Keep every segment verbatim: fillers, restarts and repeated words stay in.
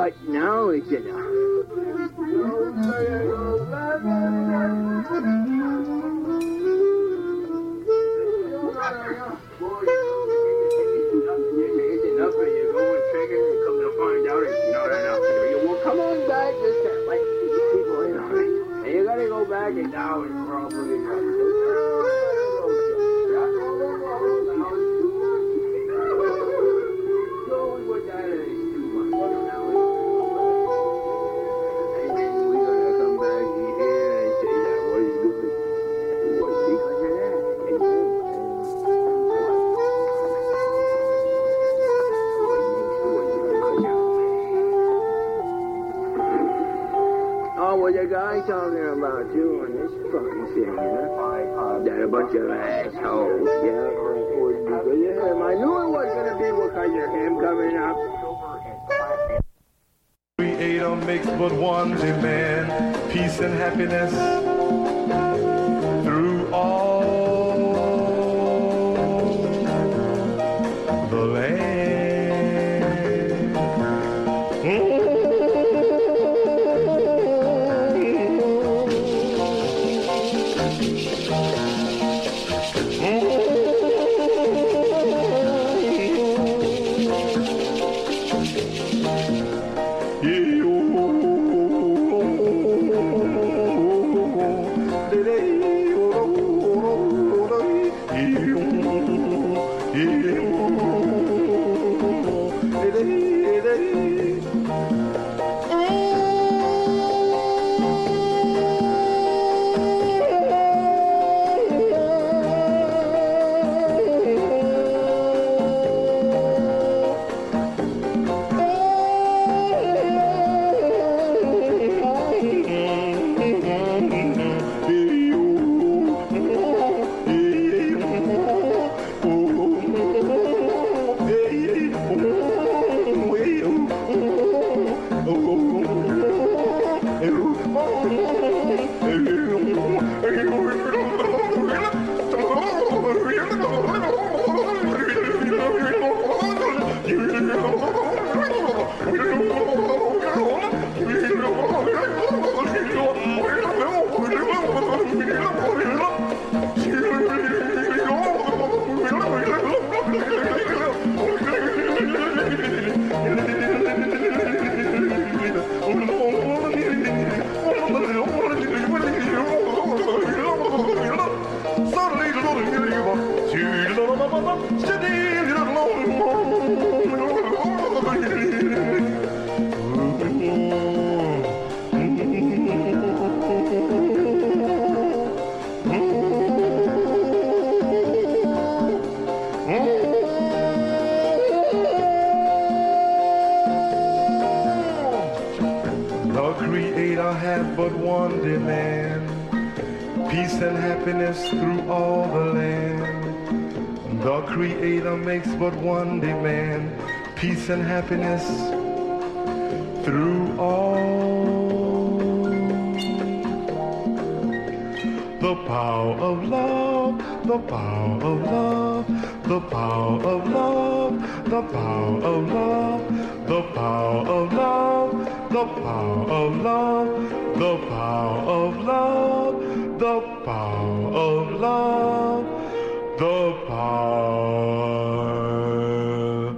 But now it's enough. Come on back, just to let people in on it. And you gotta go back and down and probably. Going with that is too much. And then we're gonna come back here and say that what is good was because of that. And then, oh, what the guy talking about doing this fucking thing, huh? That a bunch of assholes, yeah. Yeah, I knew it was gonna be because of him coming up. Creator makes but one demand, peace and happiness through all the land. Mm-hmm. But one demand, peace and happiness through all the land. The Creator makes but one demand, peace and happiness through all. The power of love, the power of love, the power of love, the power of love, the power of love, the power of love, the power of love, the power of love, the power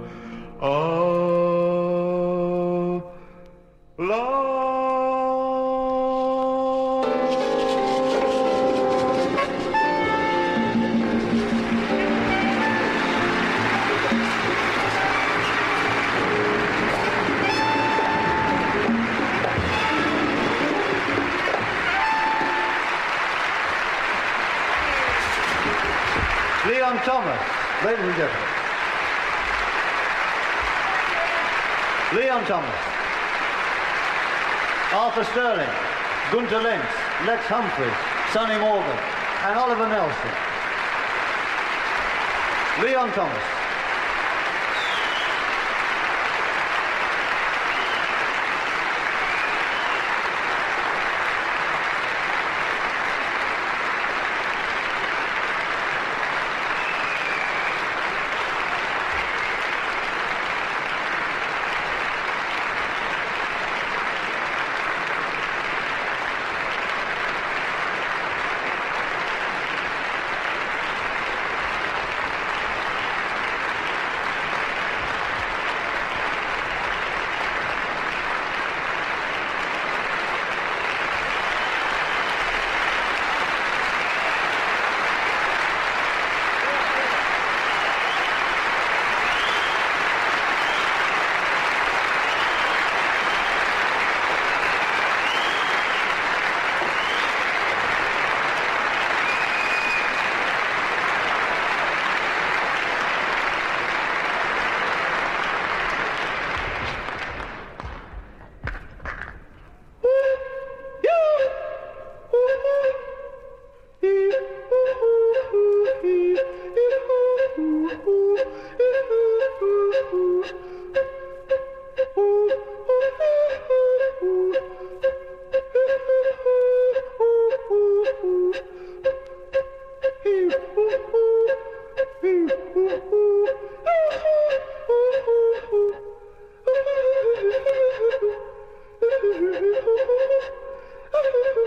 of love. Leon Thomas, ladies and gentlemen. Leon Thomas, Arthur Sterling, Gunter Lentz, Lex Humphries, Sonny Morgan, and Oliver Nelson. Leon Thomas.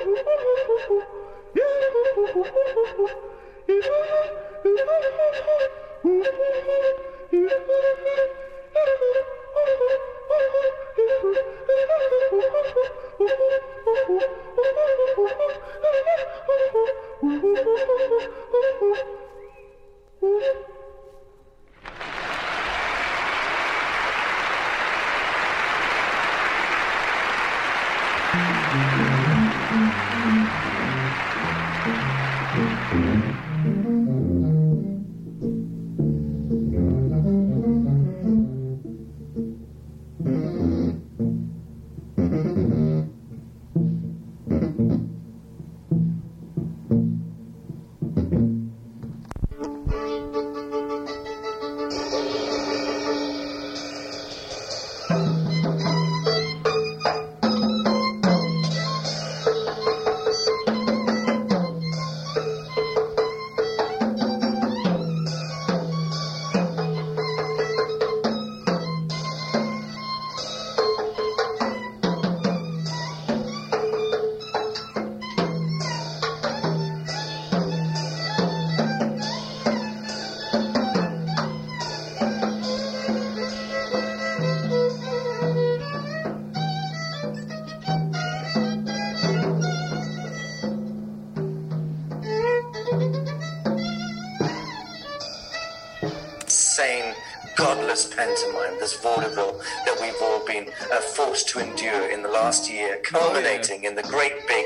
Insane, godless pantomime, this vaudeville that we've all been uh, forced to endure in the last year, culminating oh, yeah. in the great big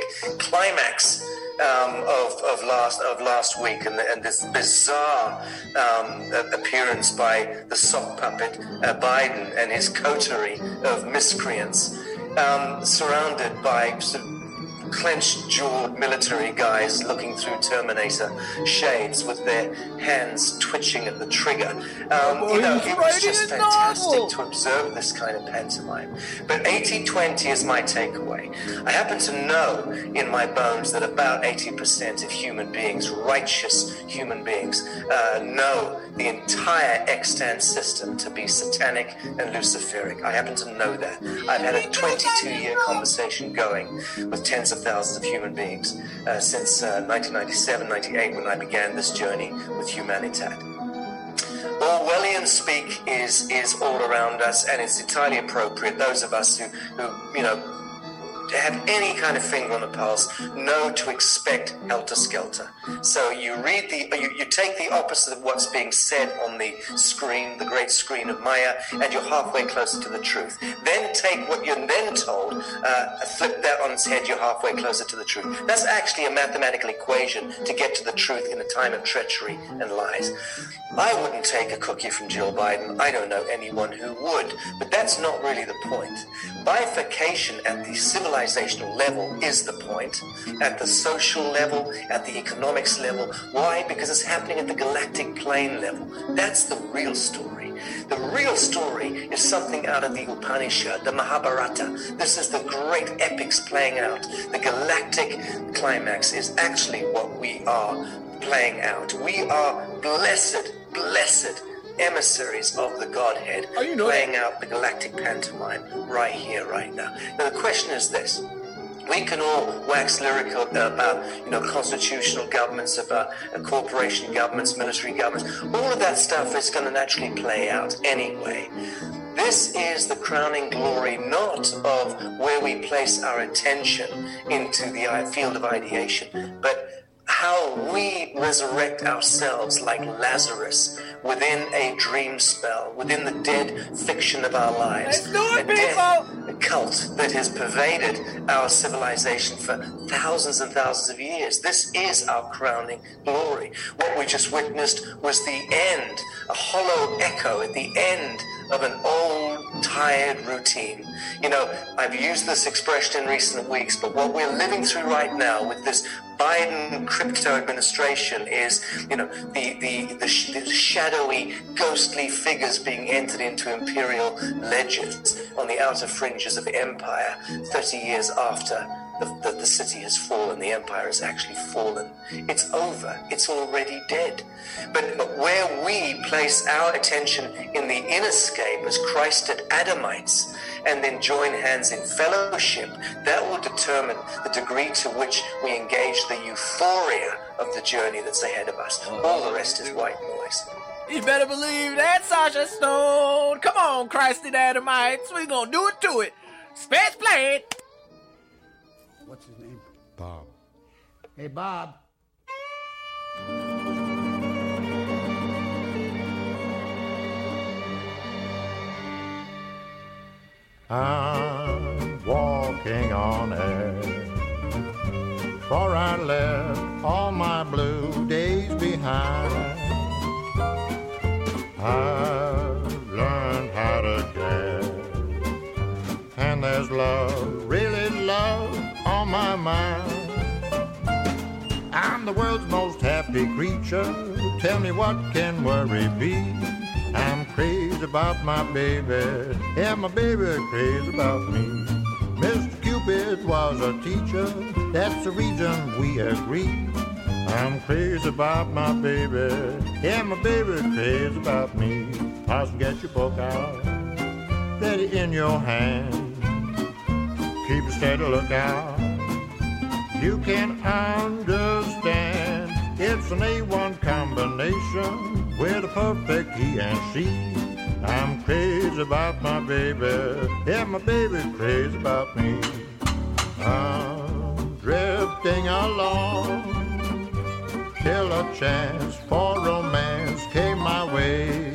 climax um, of, of last of last week, and, the, and this bizarre um, appearance by the sock puppet uh, Biden and his coterie of miscreants, um, surrounded by sort of clenched-jawed military guys looking through Terminator shades with their hands twitching at the trigger. Um, you know, it was just fantastic to observe this kind of pantomime. But eighty twenty is my takeaway. I happen to know in my bones that about eighty percent of human beings, righteous human beings, uh, know the entire extant system to be satanic and luciferic. I happen to know that. I've had a twenty-two year conversation going with tens of thousands of human beings uh, since uh, nineteen ninety-seven, ninety-eight, when I began this journey with Humanitat. Orwellian speak is is all around us, and it's entirely appropriate. Those of us who, who you know, have any kind of finger on the pulse know to expect helter-skelter. So you read the, you, you take the opposite of what's being said on the screen, the great screen of Maya, and you're halfway closer to the truth. Then take what you're then told, uh, flip that on its head, you're halfway closer to the truth. That's actually a mathematical equation to get to the truth in a time of treachery and lies. I wouldn't take a cookie from Jill Biden. I don't know anyone who would, but that's not really the point. Bifurcation at the civilizational level is the point. At the social level, at the economics level. Why? Because it's happening at the galactic plane level. That's the real story. The real story is something out of the Upanishad, the Mahabharata. This is the great epics playing out. The galactic climax is actually what we are playing out. We are blessed, blessed emissaries of the Godhead, oh, you know playing that. out the galactic pantomime right here, right now. Now the question is this. We can all wax lyrical about, you know, constitutional governments, about uh, corporation governments, military governments. All of that stuff is going to naturally play out anyway. This is the crowning glory not of where we place our attention into the field of ideation, but how we resurrect ourselves like Lazarus within a dream spell, within the dead fiction of our lives. Let's do it, a people! Dead cult that has pervaded our civilization for thousands and thousands of years. This is our crowning glory. What we just witnessed was the end, a hollow echo at the end of an old, tired routine. You know, I've used this expression in recent weeks, but what we're living through right now with this Biden crypto administration is, you know, the, the, the, sh- the shadowy, ghostly figures being entered into imperial ledgers on the outer fringes of empire thirty years after the, the, the city has fallen, the empire has actually fallen. It's over. It's already dead. But, but where we place our attention in the innerscape as Christed Adamites and then join hands in fellowship, that will determine the degree to which we engage the euphoria of the journey that's ahead of us. All the rest is white noise. You better believe that, Sasha Stone. Come on, Christed Adamites. We gonna do it to it. Spence play it. What's his name? Bob. Hey, Bob. I'm walking on air, for I left all my blue days behind. I've learned how to care, and there's love, really love, on my mind. I'm the world's most happy creature. Tell me, what can worry be? I'm crazy about my baby, yeah, my baby crazy about me. Mister Cupid was a teacher, that's the reason we agree. I'm crazy about my baby, yeah, my baby crazy about me. Possum, get your book out, get it in your hand, keep a steady lookout. You can understand, it's an A one combination with a perfect he and she. I'm crazy about my baby, yeah, my baby crazy about me. I'm drifting along till a chance for romance came my way.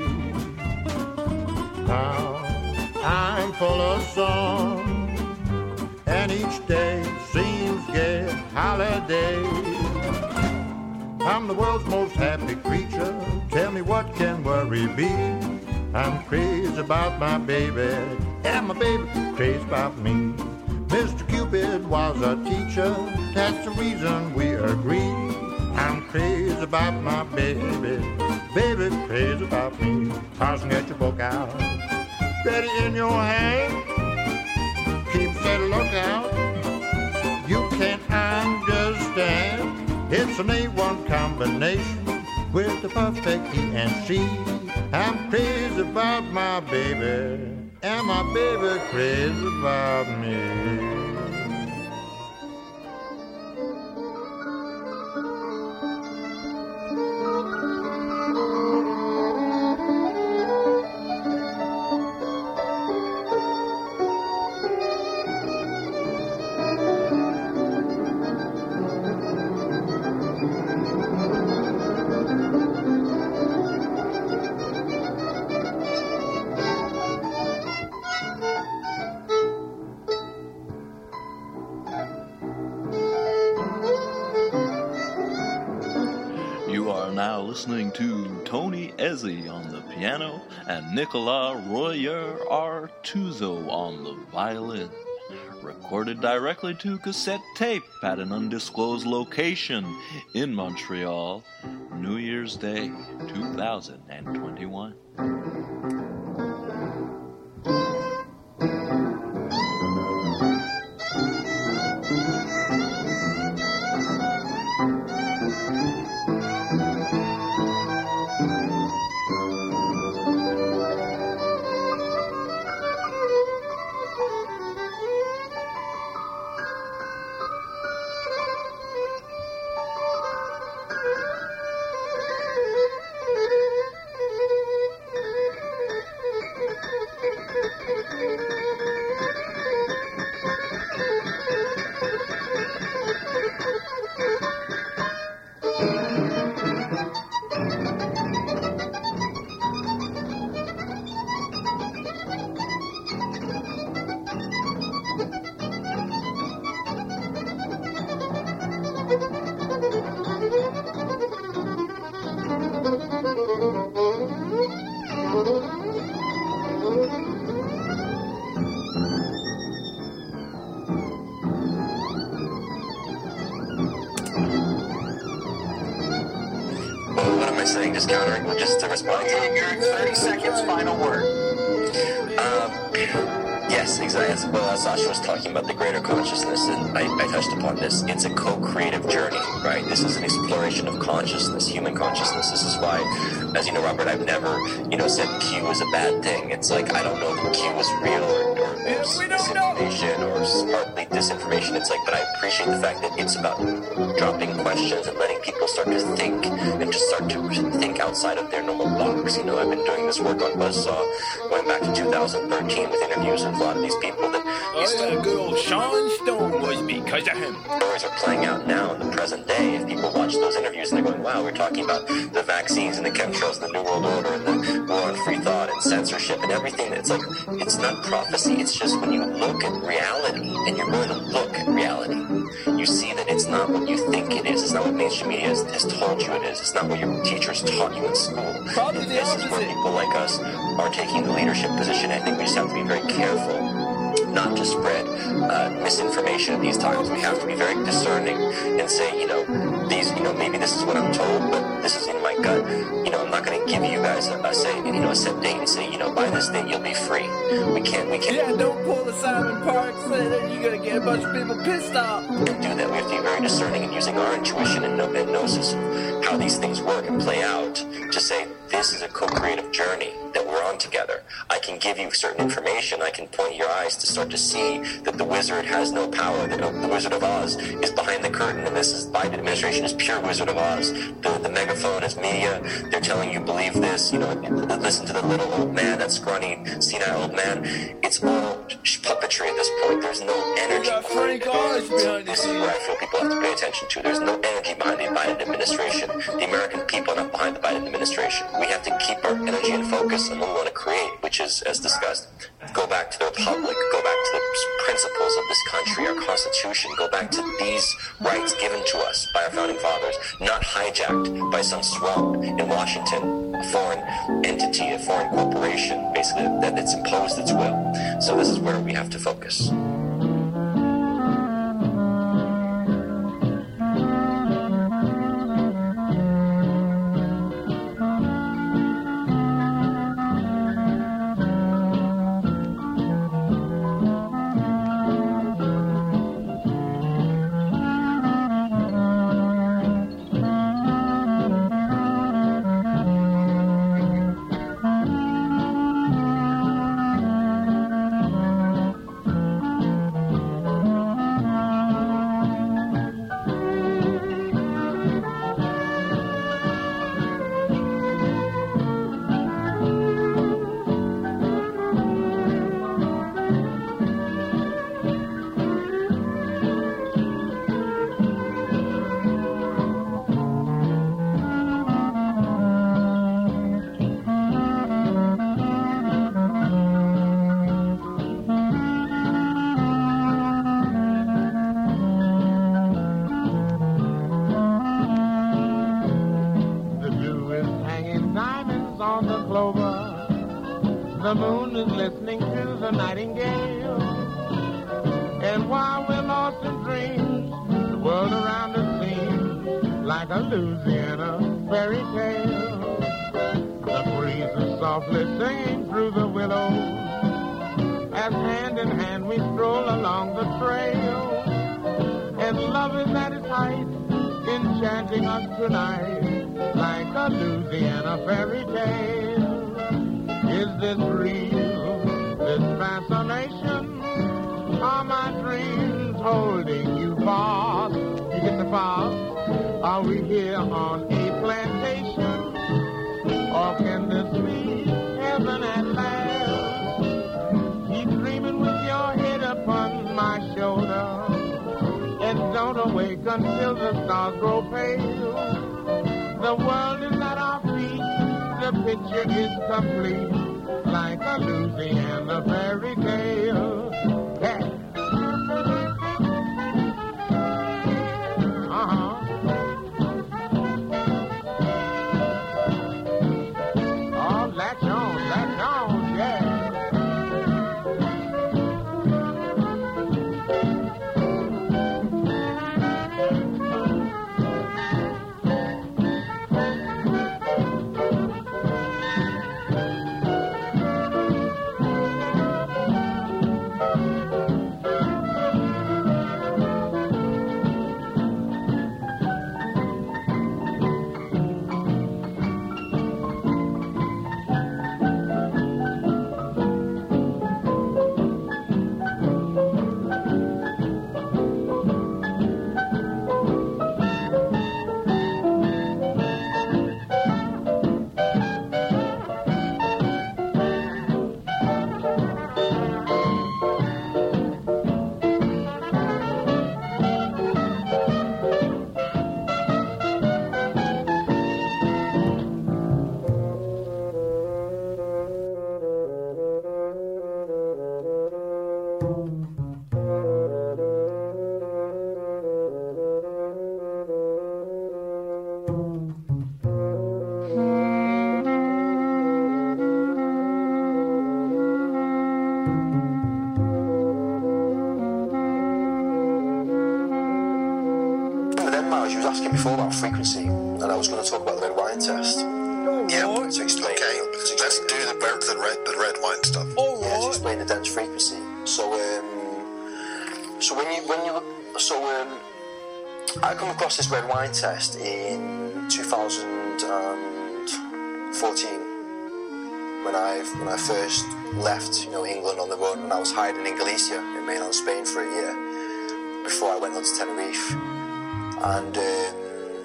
Now I'm full of song, and each day seems gay holiday. I'm the world's most happy creature. Tell me, what can worry be? I'm crazy about my baby, and my baby crazy about me. Mister Cupid was a teacher, that's the reason we agree. I'm crazy about my baby, baby crazy about me. Possum, get your book out, get it in your hand, keep a steady lookout. You can't understand, it's an A one combination with the perfect he and she. I'm crazy about my baby, and my baby crazy about me. Listening to Tony Ezzi on the piano and Nicolas Royer Artuso on the violin. Recorded directly to cassette tape at an undisclosed location in Montreal, New Year's Day two thousand twenty-one. Saying, just countering, just to respond to your thirty seconds final word. Um, yes, exactly. Well, as Sasha was talking about the greater consciousness, and I, I touched upon this, it's a co-creative journey, right? This is an exploration of consciousness, human consciousness. This is why, as you know, Robert, I've never, you know, said Q is a bad thing. It's like, I don't know that Q is real or, or there's misinformation or partly disinformation. It's like, but I appreciate the fact that it's about dropping questions and letting people start to think and just start to think outside of their normal box. You know, I've been doing this work on Buzzsaw going back to two thousand thirteen with interviews with a lot of these people that Oh, yeah, good old Sean Stone was because of him. Stories are playing out now in the present day. If people watch those interviews and they're going, wow, we're talking about the vaccines and the chemtrails and the New World Order and the war on free thought and censorship and everything. It's like, it's not prophecy. It's just when you look at reality and you're going to look at reality, you see that it's not what you think it is. It's not what mainstream media has, has told you it is. It's not what your teachers taught you in school. Probably and the this opposite. is where people like us are taking the leadership position. I think we just have to be very careful not to spread uh, misinformation at these times. We have to be very discerning and say, you know, these, you know, maybe this is what I'm told, but this is in my gut. You know, I'm not going to give you guys a, a say, you know, a set date and say, you know, by this date you'll be free. We can't, we can't. Yeah, don't pull the Simon Parks and then you're gonna get a bunch of people pissed off. Do that. We have to be very discerning and using our intuition and, know, and gnosis of how these things work and play out to say this is a co-creative journey that we're on together. I can give you certain information. I can point your eyes to start to see that the wizard has no power, that the Wizard of Oz is behind the curtain, and this is Biden administration is pure Wizard of Oz. The, the megaphone is media. They're telling you believe this. You know, listen to the little old man, that scrawny, senile old man. It's all puppetry at this point. There's no energy. got Frank Oz behind This the is where I feel people have to pay attention to. There's no energy behind the Biden administration. The American people are not behind the Biden administration. We have to keep our energy and focus on what we want to create, which is, as discussed, go back to the Republic, go back to the principles of this country, our Constitution, go back to these rights given to us by our founding fathers, not hijacked by some swamp in Washington, a foreign entity, a foreign corporation, basically, that it's imposed its will. So this is where we have to focus. The moon is listening to the nightingale. And while we're lost in dreams, the world around us seems like a Louisiana fairy tale. The breeze is softly singing through the willows as hand in hand we stroll along the trail. And love is at its height, enchanting us tonight like a Louisiana fairy tale. Is this real, this fascination? Are my dreams holding you fast? You get the fast? Are we here on a plantation? Or can this be heaven at last? Keep dreaming with your head upon my shoulder, and don't awake until the stars grow pale. The world is at our feet, the picture is complete, like a Louisiana fairy tale. Yeah. Uh-huh. Oh, latch on, latch on, yeah. she was asking before about frequency, and I was going to talk about the red wine test. Yeah, to explain. Okay, let's do the, the red the red wine stuff. All Yeah, to right. explain the dense frequency. So, um, so when you when you so um, I come across this red wine test in two thousand fourteen when I when I first left, you know, England on the run, and I was hiding in Galicia in mainland Spain for a year before I went on to Tenerife, and. Um,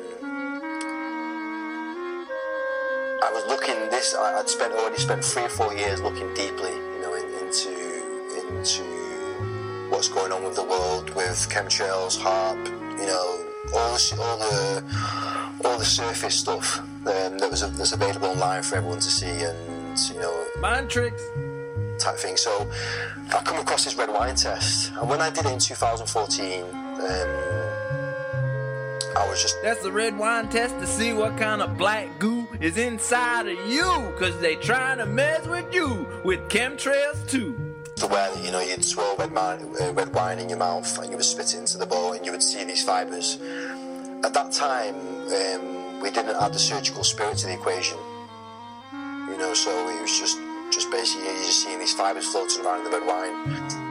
I was looking this. I, I'd spent already spent three or four years looking deeply, you know, in, into into what's going on with the world, with chemtrails, HAARP, you know, all the all the all the surface stuff um, that was that's available online for everyone to see, and you know, Mind tricks. type thing. So I come across this red wine test, and when I did it in two thousand fourteen. Um, I was just... That's the red wine test to see what kind of black goo is inside of you, because they trying to mess with you with chemtrails too. The way that, you know, you'd swirl red wine, uh, red wine in your mouth and you would spit it into the bowl and you would see these fibres. At that time, um, we didn't add the surgical spirit to the equation. You know, so it was just, just basically, you're just seeing these fibres floating around in the red wine.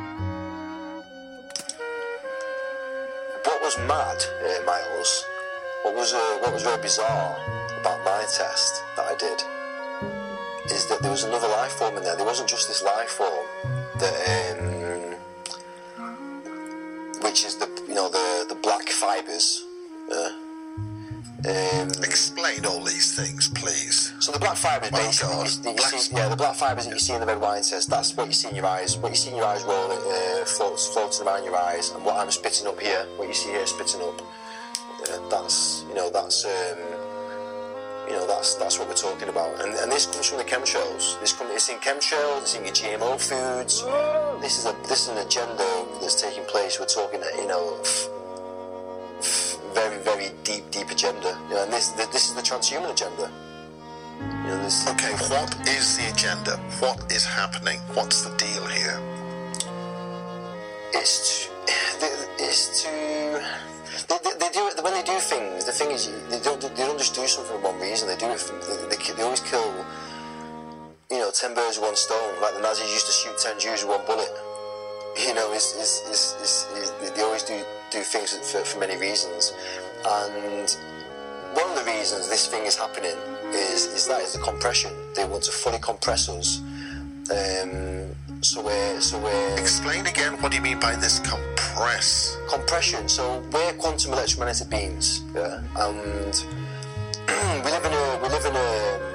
What was mad, uh, Miles, what was uh, what was very bizarre about my test that I did is that there was another life form in there. There wasn't just this life form that, um, which is the you know the the black fibres. Uh, um, Explain all these things, please. So the black fibres, Oh, basically, God. you, that you Black see, yeah, the black fibres that you see in the red wine test. That's what you see in your eyes. What you see in your eyes rolling, uh, floats, floating around your eyes, and what I'm spitting up here, what you see here spitting up. Uh, that's you know that's um, you know that's that's what we're talking about. And, and this comes from the chemtrails. This comes it's in chemtrails. It's in your G M O foods. This is a this is an agenda that's taking place. We're talking, you know. F- f- very, very deep, deep agenda. You know, and this, this is the transhuman agenda. You know, this. Okay, what is the agenda? What is happening? What's the deal here? It's to, it's to they, they, they do it when they do things. The thing is, they don't they don't just do something for one reason. They do it. For, they, they, they always kill, you know, ten birds with one stone. Like the Nazis used to shoot ten Jews with one bullet. You know, it's, it's, it's, it's, it's, they always do, do things for, for many reasons. And one of the reasons this thing is happening is, is that is the compression. They want to fully compress us. Um, so we're, so we're... Explain again, what do you mean by this compress? Compression. So we're quantum electromagnetic beings, yeah? And we live in a, we live in a...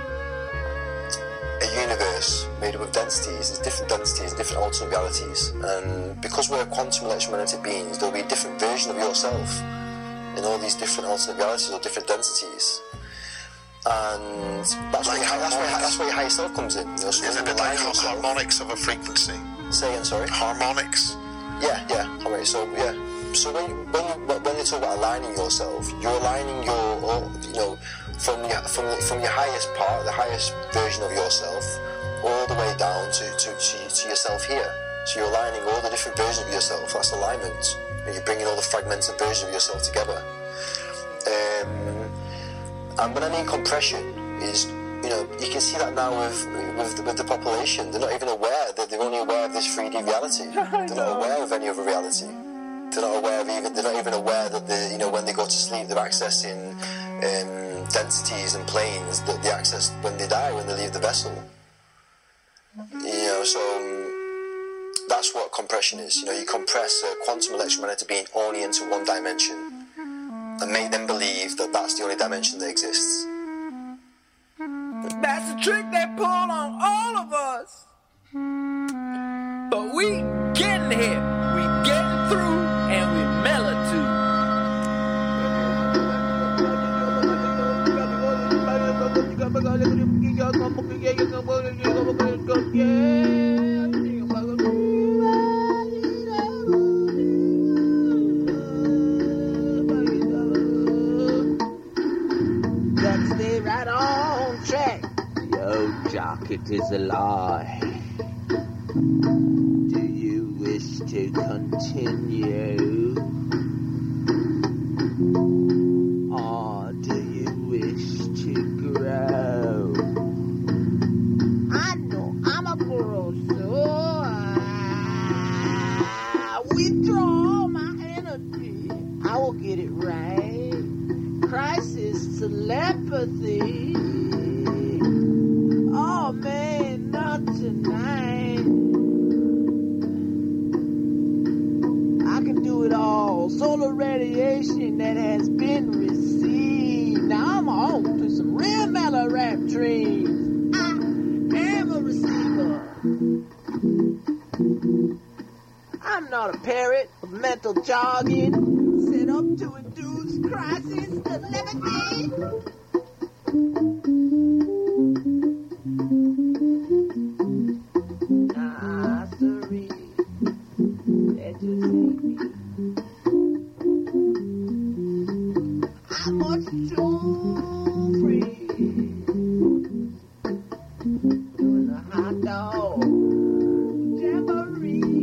a universe made up of densities. There's different densities, different alternate realities, and because we're quantum electromagnetic beings, there'll be a different version of yourself in all these different alternate realities or different densities, and that's, Like where, your, that's, where, that's where your higher self comes in. You know, so Is when it a you bit like align yourself- harmonics of a frequency? Say again, sorry. Harmonics? Yeah, yeah. All right. So yeah. So when you, when you, when they talk about aligning yourself, you're aligning your, you know, from your from the, from your highest part, the highest version of yourself, all the way down to to, to, to yourself here. So you're aligning all the different versions of yourself. That's alignment. And you're bringing all the fragmented versions of yourself together. Um, and when I mean compression, is you know you can see that now with with the, with the population. They're not even aware that they're only aware of this three D reality. They're not aware of any other reality. They're not aware of even. They're not even aware that they, you know, when they go to sleep, they're accessing um, densities and planes that they access when they die, when they leave the vessel. You know, so um, that's what compression is. You know, you compress a quantum electromagnetic being only into one dimension and make them believe that that's the only dimension that exists. That's the trick they pull on all of us. But we getting here, we getting through, and we mellow too. Gotta stay right on track. Yo, Jock, it is a lie. Do you wish to continue? get it right. Crisis telepathy. Oh man, not tonight. I can do it all. Solar radiation that has been received. Now I'm on to some real mellow rap dreams. I'm a receiver. I'm not a parrot of mental jargon set up to induce crisis telepathy. Nah, sorry. That just ain't me. I'm much too free. Doing a hot dog jamboree.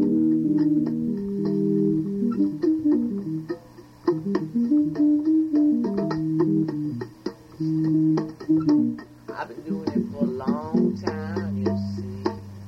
I've been doing it for a long time, you see.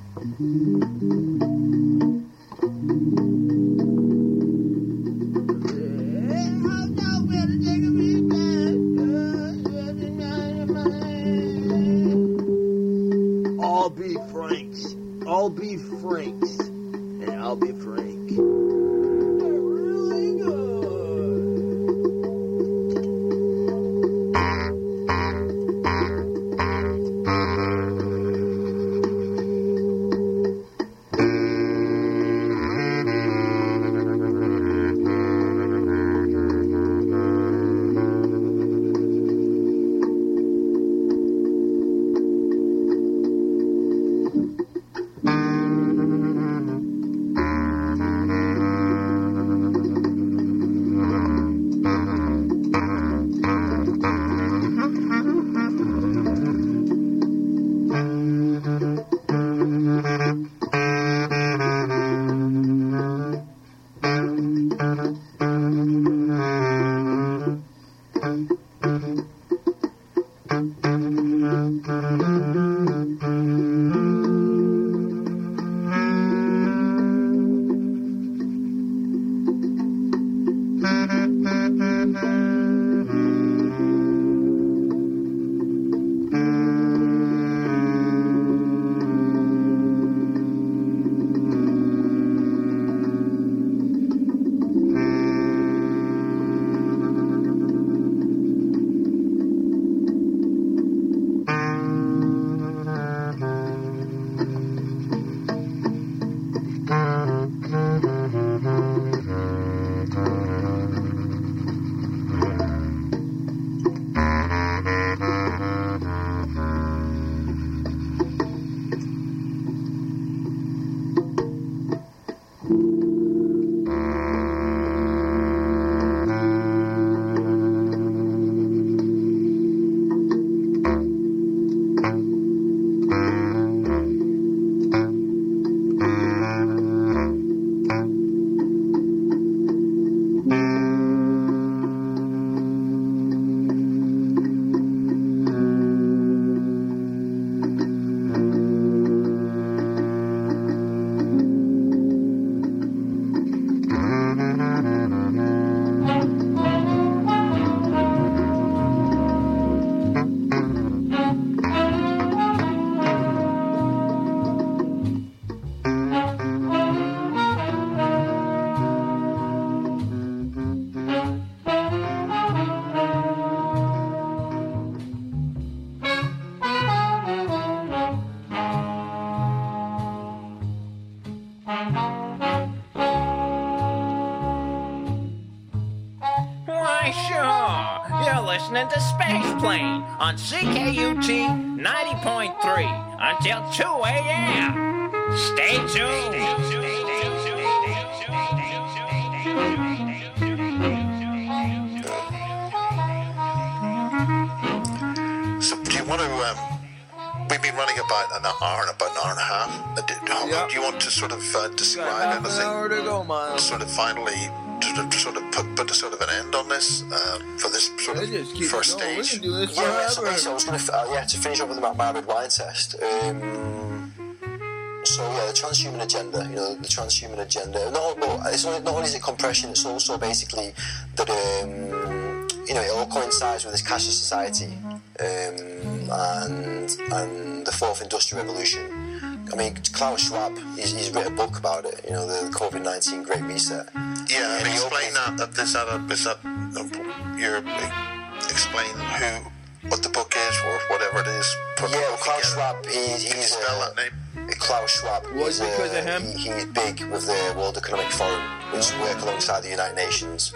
I'll be Franks. I'll be Franks. And I'll be Frank. They're really good. Why, sure. You're listening to Space Plane on C K U T ninety point three until two a.m. Stay tuned. So, do you want to? Um, we've been running about an hour and about an hour and a half. Uh, do, Yep. do you want to sort of uh, describe Half an anything? hour to go, Miles. Sort of finally, to, to sort of put, put a sort of an end on this uh, for this sort Let's just of keep first going. We stage. can do this Yeah, so forever. basically I was going to, uh, yeah, to finish up with the Married Wine test. Um, so yeah, the transhuman agenda. You know, the transhuman agenda. Not, but it's not, not only is it compression, it's also basically that um, you know, it all coincides with this cashless society um, and and the fourth industrial revolution. I mean, Klaus Schwab, he's, he's written a book about it. You know, the COVID nineteen Great Reset. Yeah, and explain that. That is that. A, is that a, you're explain who. What the book is, or whatever it is. Yeah, well, Klaus Schwab, he, he's... Can you spell uh, that name? Klaus Schwab. Was it because uh, of him? He, he's big with the World Economic Forum, which yeah. work alongside the United Nations.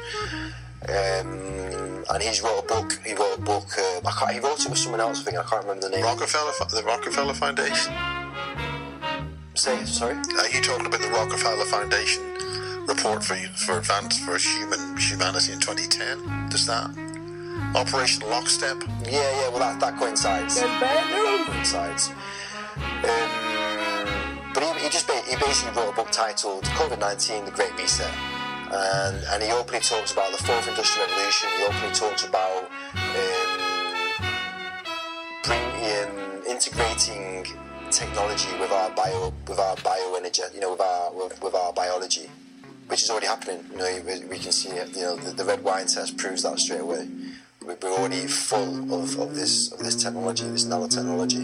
Um, and he's wrote a book, he wrote a book, uh, I can't, he wrote it with someone else, I think, I can't remember the name. Rockefeller, the Rockefeller Foundation? Say, sorry? Are you talking about the Rockefeller Foundation report for for advance for human humanity in twenty ten? Does that? Operation Lockstep? Yeah, yeah, well that, that coincides. That's bad news. Coincides. Um, but he, he just ba- he basically wrote a book titled COVID nineteen, The Great Reset. And, and he openly talks about the fourth industrial revolution. He openly talks about um, bring, um, integrating technology with our bio with our bioenergy, you know, with our with, with our biology, which is already happening. You know, we, we can see it. You know, the, the red wine test proves that straight away. We're already full of, of this of this technology, this nanotechnology.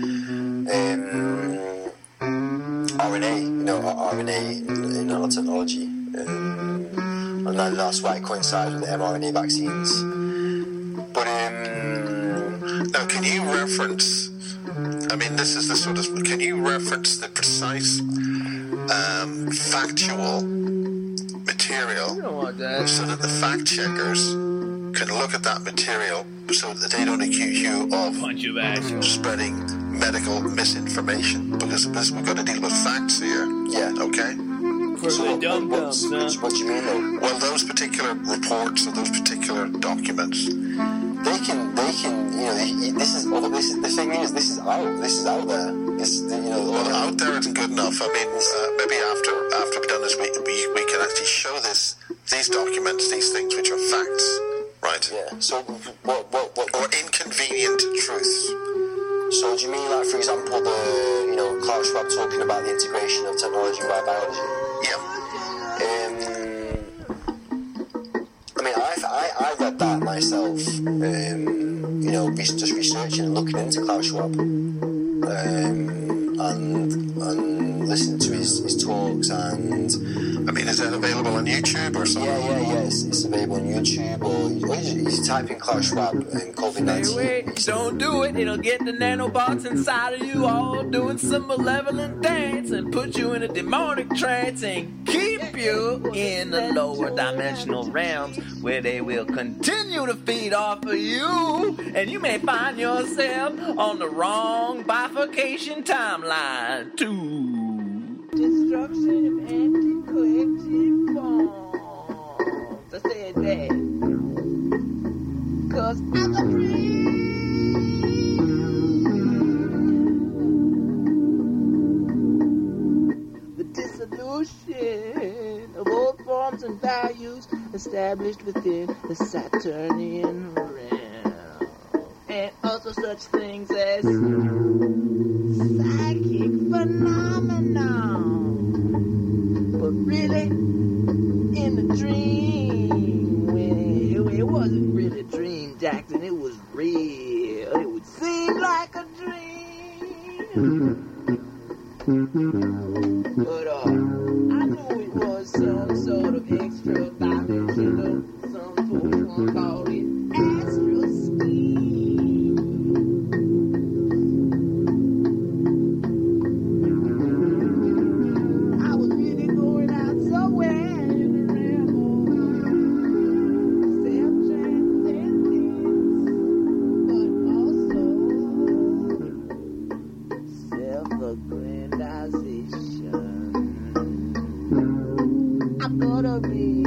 Um, R N A, you know, R N A in, in nanotechnology, um, and that's why it coincides with the mRNA vaccines. But um, now, can you reference? I mean, this is the sort of. Can you reference the precise um, factual material that. so that the fact checkers can look at that material so that they don't accuse you of Punch your ass. spreading medical misinformation, because, because we've got to deal with facts here. Yeah. Okay? For so the what, dumb what, dumbs, what, huh? what do you mean though? Well, those particular reports or those particular documents, They can, they can, you know, they, this is, well, this is, the thing is, this is out, this is out there. This, you know, well, out there isn't good enough. I mean, uh, maybe after after we've done this, we, we we can actually show this, these documents, these things which are facts, right? Yeah. So what, what, what? Or inconvenient truths. So do you mean, like, for example, the, you know, Klaus Schwab talking about the integration of technology by biology? Yeah. Um, I mean, I, I, I read that myself. Um, you know, just researching and looking into Klaus Schwab, um, and and listening to his, his talks. And I mean, is that available on YouTube or something? Yeah, yeah, yeah. It's, it's available on YouTube, or you, or you, you type in Klaus Schwab and COVID nineteen. Wait, wait, don't do it. It'll get the nanobots inside of you all doing some malevolent dance and put you in a demonic trance and keep you in the lower dimensional realms where they will continue to feed off of you, and you may find yourself on the wrong bifurcation timeline too. Destruction of anti-collective bombs. I said that. Cause I'm a dream. The dissolution of old forms and values established within the Saturnian realm. And also such things as psychic phenomenon. But really, in the dream, well, it wasn't really a dream, Jackson. It was real. It would seem like a dream. But uh, I knew it was some sort of extra dimensional. Some folks called it astral scheme. I was really going out somewhere in the realm of self-transcendence, but also self-aggrandization. I'm gonna be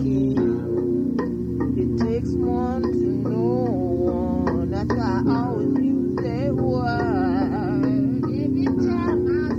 king. It takes one to know one. That's why I always use that word every time I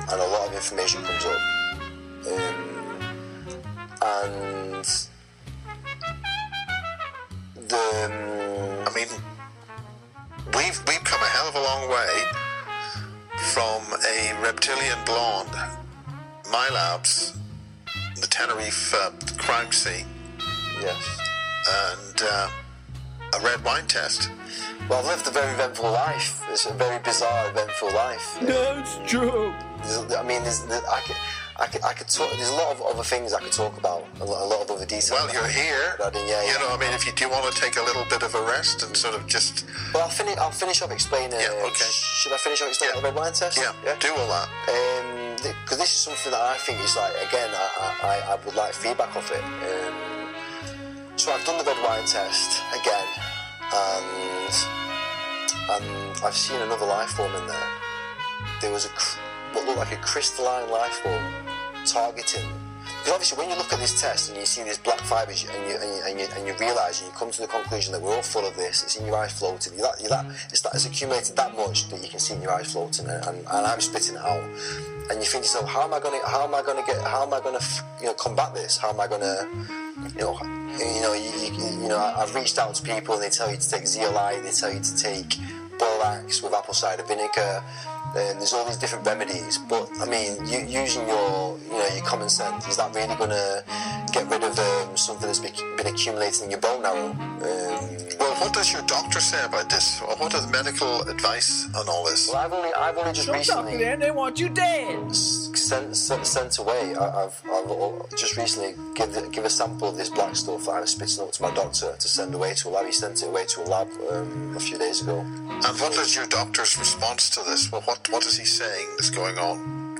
and a lot of information comes up. Um, and the um, I mean, we've we've come a hell of a long way from a reptilian blonde, my labs, the Tenerife uh, crime scene, yes, and uh, a red wine test. Well, I've lived a very eventful life. It's a very bizarre, eventful life. That's true. There's, I mean, there's, there, I could, I could, I could talk. There's a lot of other things I could talk about. A lot, a lot of other details. Well, you're here. I didn't, yeah, You yeah. know, I mean, if you do want to take a little bit of a rest and sort of just... Well, I'll finish. I'll finish off explaining. Yeah, okay. sh- should I finish off explaining Yeah. the red wine test? Yeah, yeah. do all that. Um, because this is something that I think is like, again, I, I, I would like feedback of it. Um, so I've done the red wine test again, and and I've seen another life form in there. There was a cr- what looked like a crystalline life form targeting. Because obviously, when you look at this test and you see these black fibers, and you and you, and you, and you realise and you come to the conclusion that we're all full of this, it's in your eyes floating. You're that, you're that, it's that it's accumulated that much that you can see in your eyes floating, and, and, and I'm spitting it out. And you think to yourself, how am I going to, how am I going to get, how am I going to, you know, combat this? How am I going to, you know, you know, you, you, you know, I've reached out to people and they tell you to take zeolite, they tell you to take borax with apple cider vinegar. Um, there's all these different remedies, but I mean, you, using your, you know, your common sense, is that really going to get rid of um, something that's been, been accumulating in your bone marrow? Um, Well, what does your doctor say about this? Or what are the medical advice on all this? well, I've only, I've only just Don't talk to recently them, they want you dead. sent, sent, sent away. I, I've, I've just recently give, the, give a sample of this black stuff that I was spitting up to my doctor to send away to a lab. He sent it away to a lab um, a few days ago. And what is your doctor's response to this? Well, what what is he saying is going on?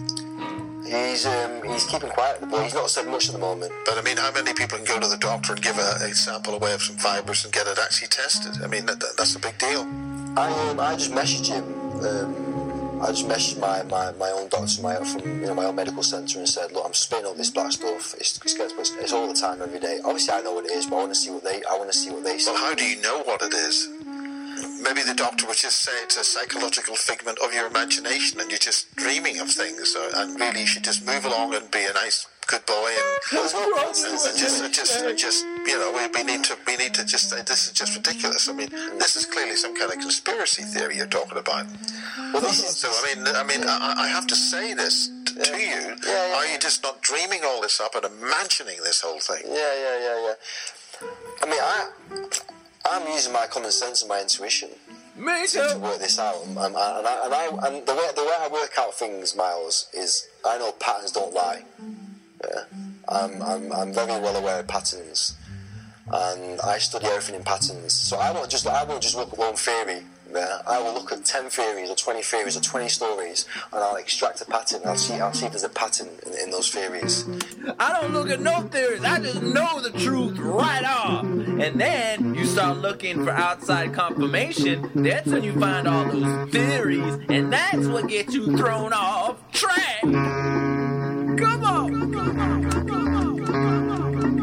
He's um, he's keeping quiet, but he's not said much at the moment. But I mean, how many people can go to the doctor and give a, a sample away of some fibres and get it actually tested? I mean, that, that, that's a big deal. I um, I just messaged him. Um, I just messaged my, my, my own doctor my, from you know my own medical centre and said, look, I'm spitting up this black stuff. It's, it's, it's, it's all the time, every day. Obviously, I know what it is, but I want to see what they I want to see what they say. Well, how do you know what it is? Maybe the doctor would just say it's a psychological figment of your imagination and you're just dreaming of things, or, and really you should just move along and be a nice, good boy and, and, and just, and just, and just, you know, we, we need to, we need to just say this is just ridiculous. I mean, this is clearly some kind of conspiracy theory you're talking about. Well, this is, So I mean, I mean, I, I have to say this t- to you. Yeah, yeah. Are you just not dreaming all this up and imagining this whole thing? Yeah, yeah, yeah, yeah. I mean, I, I'm using my common sense and my intuition Me to too. work this out. And, and, I, and, I, and, I, and the way the way I work out things, Miles, is I know patterns don't lie. Yeah, I'm I'm I'm very well aware of patterns, and I study everything in patterns. So I won't just I won't just look at one theory. Yeah, I will look at ten theories or twenty theories or twenty stories, and I'll extract a pattern. And I'll see I'll see if there's a pattern in, in those theories. I don't look at no theories. I just know the truth right off. And then you start looking for outside confirmation. That's when you find all those theories. And that's what gets you thrown off track. Come on. Come on. Come on.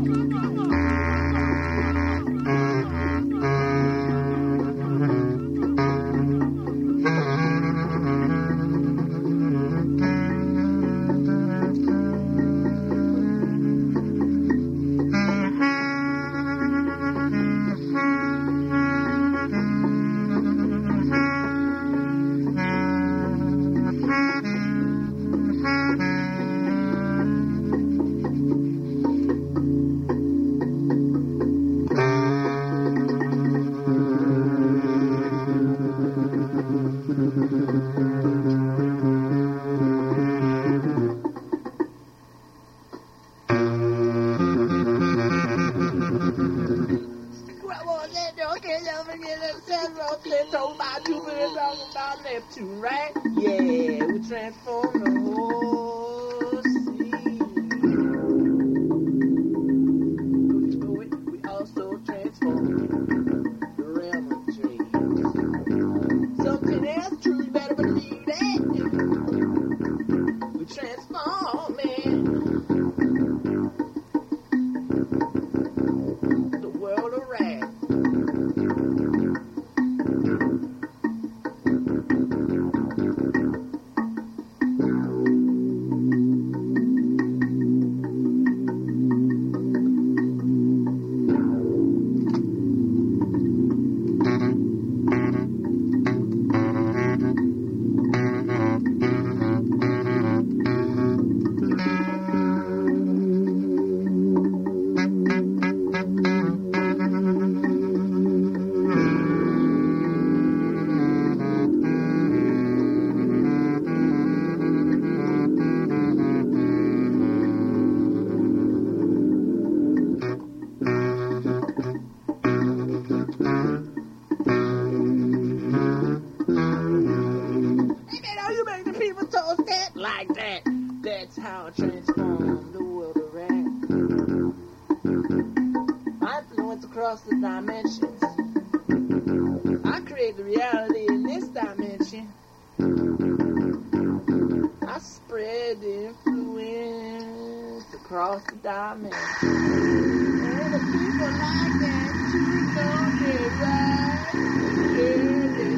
Neptune, right? Yeah, we transform the whole sea. We do it, we also transform the realm of dreams. Something else true, you better believe that. We transform, man. The world of rap. like that. That's how I transform the world around. My influence across the dimensions. I create the reality in this dimension. I spread the influence across the dimensions. And the people like that too, don't get right. Yeah, they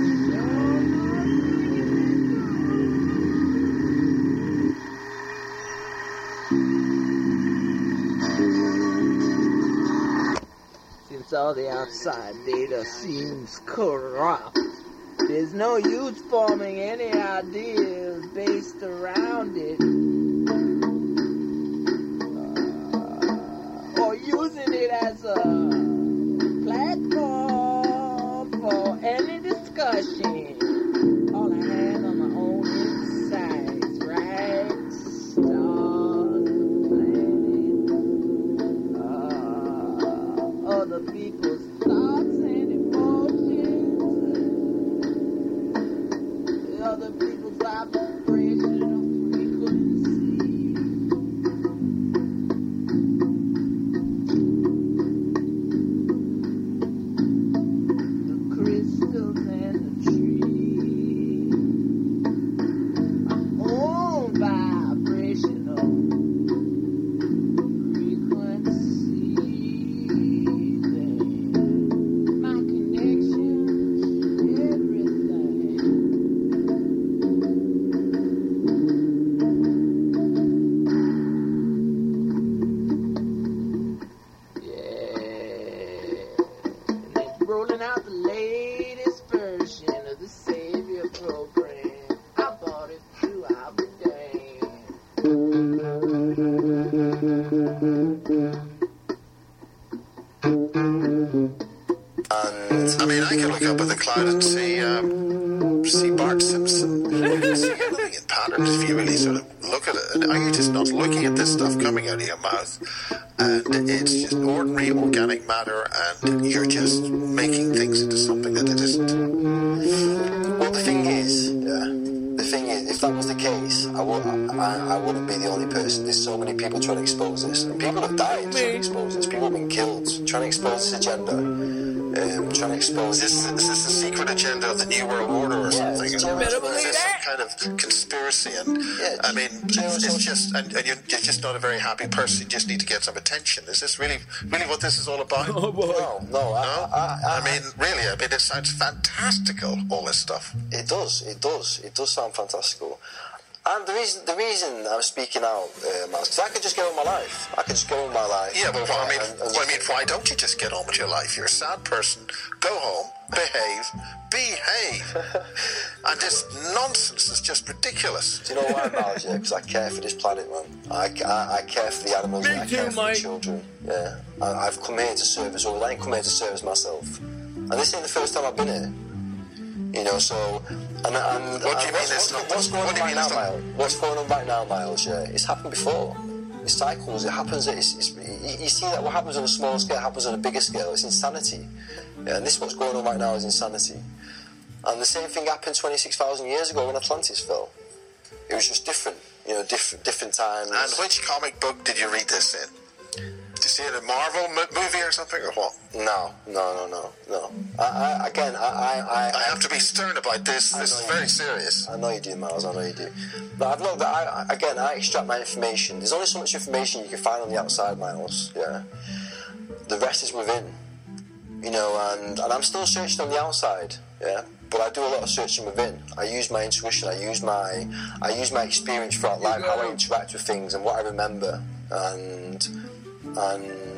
Since all the outside data seems corrupt, there's no use forming any ideas based around it, uh, or using it as a platform for any discussion. All I have on my own insides, right? Stars, planet, uh, other people's thoughts and emotions, other people's vibrational frequency. The crystals and the trees, my own vibrational frequencies, and my connections, everything. Yeah. And they're rolling out the latest version of the Savior program. I bought it too, I'll be And I mean, I can look up at the cloud and see um, see Bart Simpson. You can see everything in patterns if you really sort of look at it. And are you just not looking at this stuff coming out of your mouth? And it's just ordinary organic matter, and you're just making things into something that it isn't. Well, the thing is, yeah, the thing is, if that was the case, I, would, I, I wouldn't be the only person. There's so many people trying to expose this. And people have died trying to expose this. People have been killed trying to expose this agenda. Um, trying to expose Is this, is this the secret agenda of the New World Order or Yeah, something? it's Is all this better believe some that. kind of conspiracy? And Yeah, I mean, do you know it's, what's it's just, and, and you're, you're just not a very happy person. You just need to get some attention. Is this really, really what this is all about? No, no, I, No? I, I, I mean, really, I mean, it sounds fantastical, all this stuff. It does, it does, it does sound fantastical. And the reason, the reason I'm speaking out, uh, Miles, because I could just get on with my life. I could just go on with my life. Yeah, but well, I mean, And- and well, I mean, why don't you just get on with your life? You're a sad person. Go home, behave, behave. And this nonsense is just ridiculous. Do you know why, Miles? Yeah, because I care for this planet, man. I, I, I care for the animals. Me and I care too, for mate. the children. Yeah, I, I've come here to serve us all. I ain't come here to serve us myself. And this ain't the first time I've been here. You know, so and, and What do you and mean what's, it's what's, not- what's going what on do you right mean now, it's not- Miles? What's going on right now, Miles? Yeah, it's happened before. It cycles. It happens. It's, it's, you, you see that what happens on a small scale happens on a bigger scale. It's insanity. Yeah, and this what's going on right now is insanity. And the same thing happened twenty-six thousand years ago when Atlantis fell. It was just different. You know, different different times. And which comic book did you read this in? Did you see it in a Marvel mo- movie or something, or what? No, no, no, no, no. I, I, again, I, I, I, I have to be stern about this. I This know is you very do. serious. I know you do, Miles. I know you do. But I've looked. I, I- again, I extract my information. There's only so much information you can find on the outside, Miles. Yeah. The rest is within. You know, and, and I'm still searching on the outside. Yeah. But I do a lot of searching within. I use my intuition. I use my, I use my experience throughout life, how I interact with things and what I remember, and and.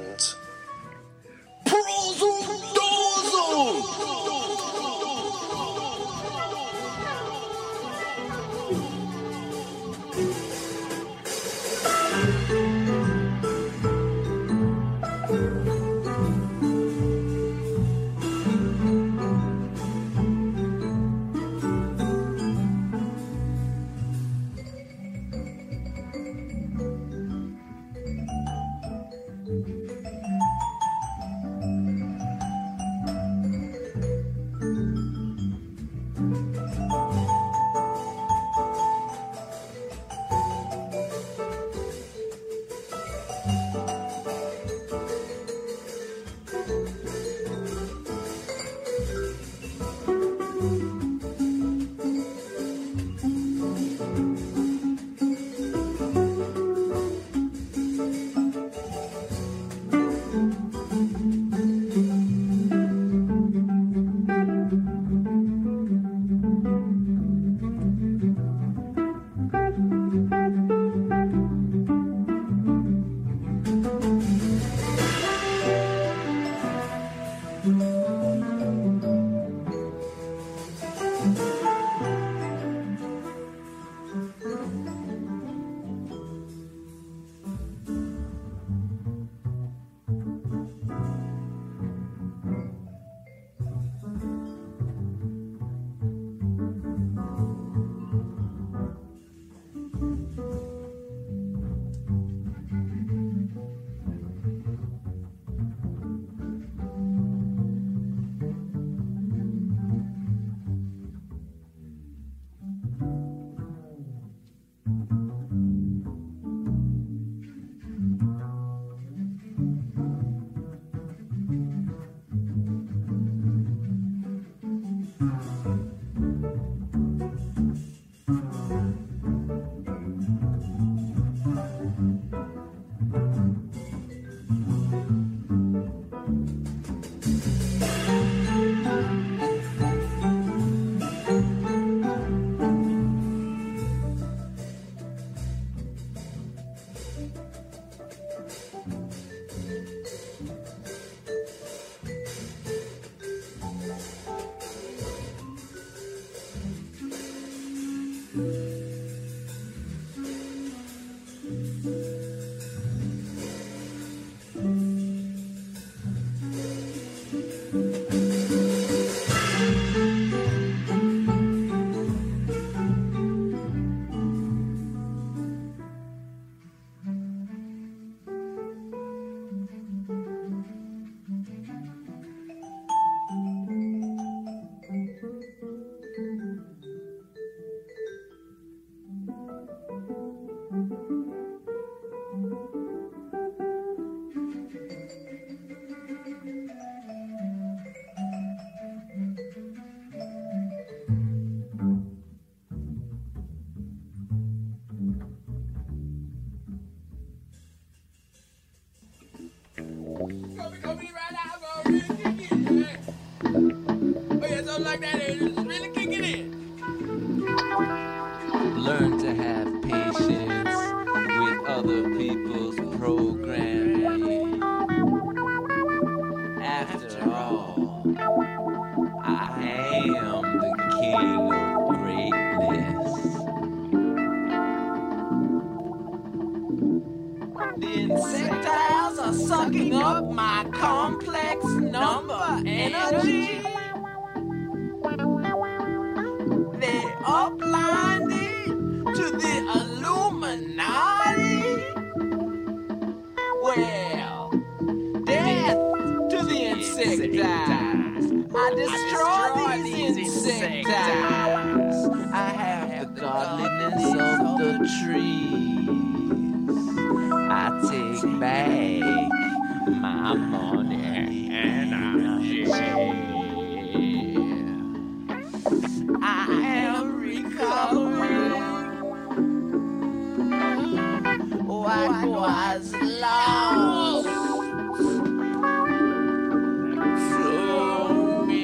Learn to have patience with other people's programming. After all, I am the king of greatness. The insectiles are sucking up my complex number energy. They uplined it to the Illuminati. Well, death to the insectiles. I destroy these insectiles. I have the godliness of the trees. I take back my money and energy. I am recovering what was lost to me.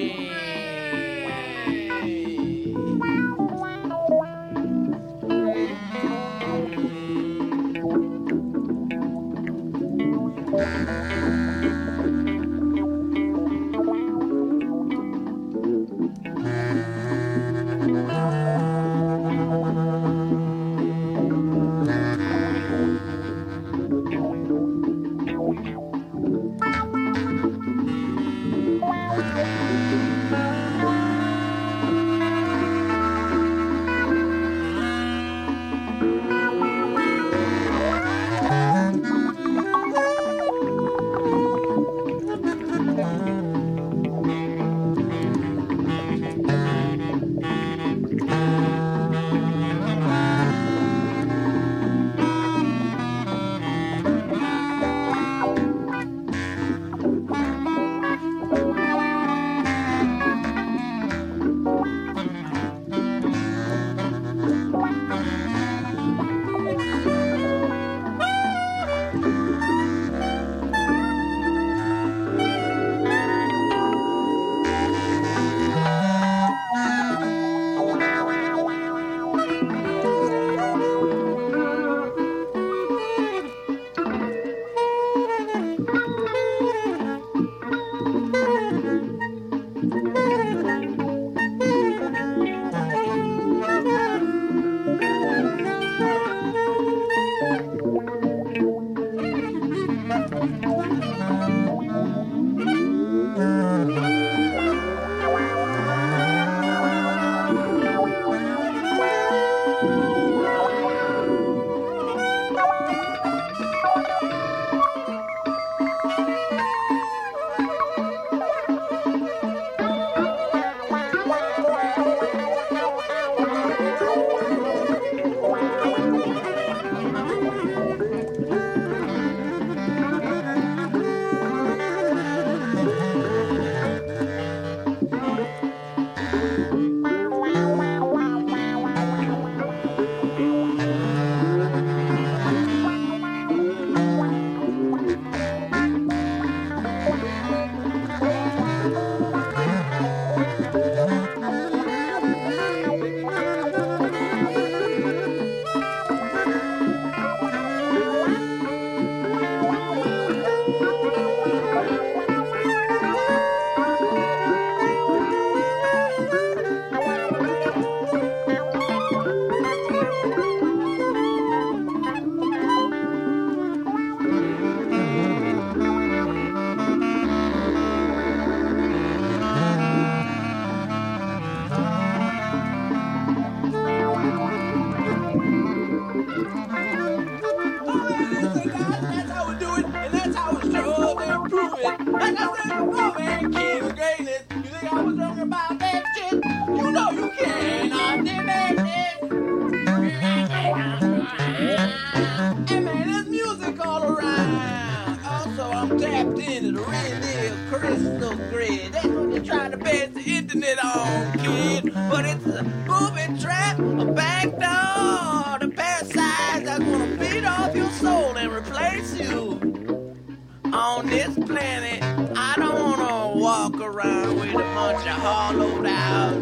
a booby trap, a back door. The parasites are gonna feed off your soul and replace you. On this planet, I don't wanna walk around with a bunch of hollowed out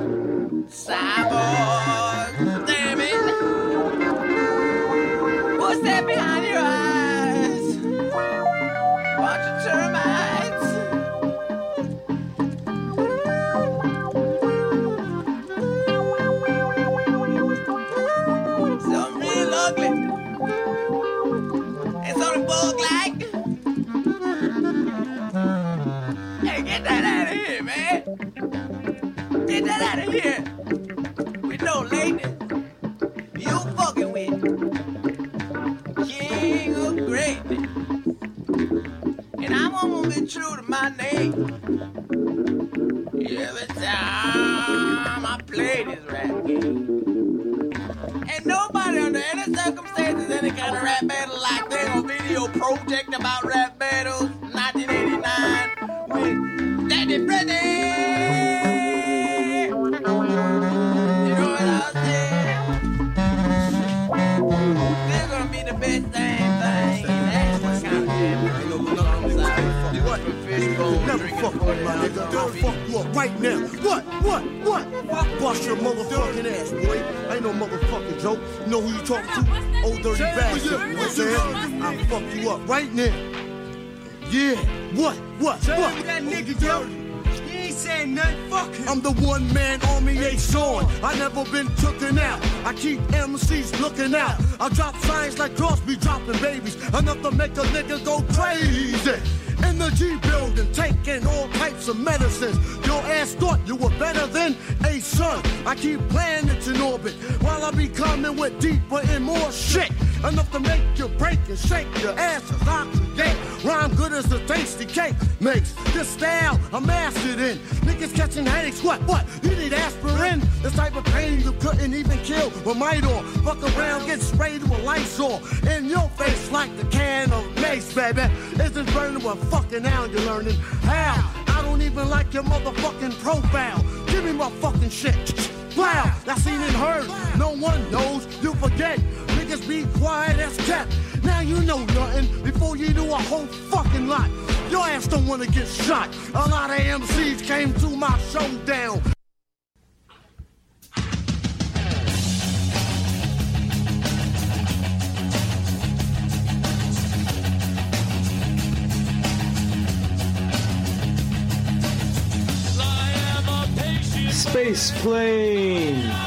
cyborgs. Damn it! What's that behind your eyes? Bunch of termites. Something real ugly. And something bug-like. Hey, get that out of here, man. Get that out of here. With no lateness. You fucking with King of Greatness. And I'm gonna be true to my name. Every time I play this rap game. And nobody under any circumstances, any kind of rap battle like that, or video project about rap battles, nineteen eighty-nine, with Daddy Freddy. You know what I'm saying? They're gonna be the best damn thing. That's what kind of damn Never fuck with my nigga. I'll fuck you up right now. What? What? What? Bust your motherfucking ass, boy. Ain't no motherfucking joke. You know who you talking to? Old dirty bastard. You know what I'm saying? I'll fuck you up right now. Yeah. What? What? What? That nigga, yo. He ain't saying nothing. Fuck him. I'm the one man army ain't showing. I never been tooken out. I keep M Cs looking out. I drop signs like Crosby dropping babies. Enough to make a nigga go crazy. In the G building, taking all types of medicines. Your ass thought you were better than a son. I keep planets in orbit while I be coming with deeper and more shit. Enough to make you break and shake your ass as I create. Rhyme good as a tasty cake makes. This style I mastered in. Niggas catching headaches, what, what? You need aspirin? This type of pain you couldn't even kill with Midor. Fuck around, get sprayed with Lysol. In your face like the can of mace, baby. Is this burning with fucking now you're learning how? I don't even like your motherfucking profile. Give me my fucking shit. Wow, that's seen and heard. No one knows, you forget. Niggas be quiet as kept. Now you know nothing before you do a whole fucking lot. Your ass don't wanna get shot. A lot of M Cs came to my showdown. Space Plane.